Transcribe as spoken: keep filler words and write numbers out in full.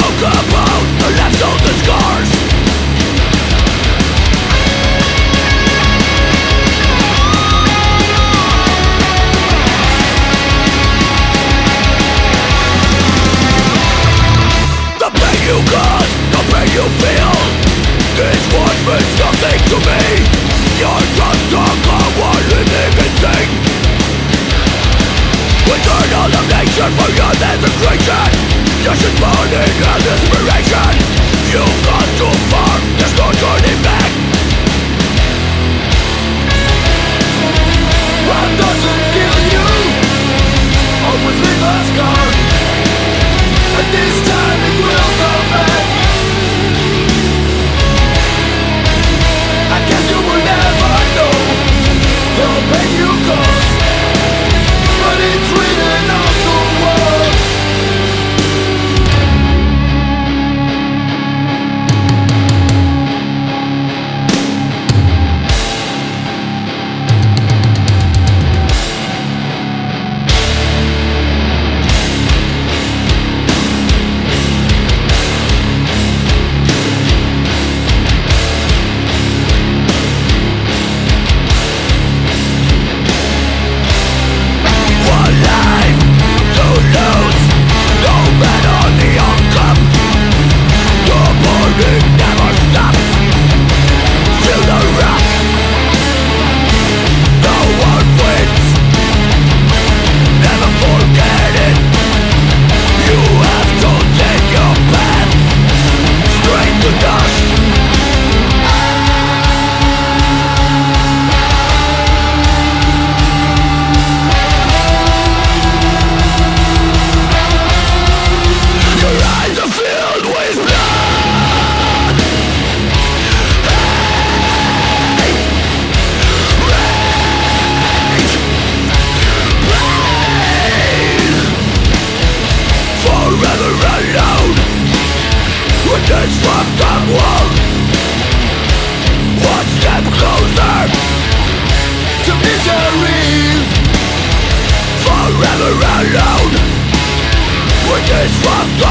talk about the lessons and scars. The pain you cause, the pain you feel, this one means nothing to me. You're just a coward living insane. Eternal damnation for your desecration. You're just burning and desperation. You've gone too far, there's no turning back. What doesn't kill you always leaves a scar, and this time it will come back. I guess you will never know the pain you cause, but it's written on the wall. This fucked up world, one step closer to misery. Forever alone with this fucked up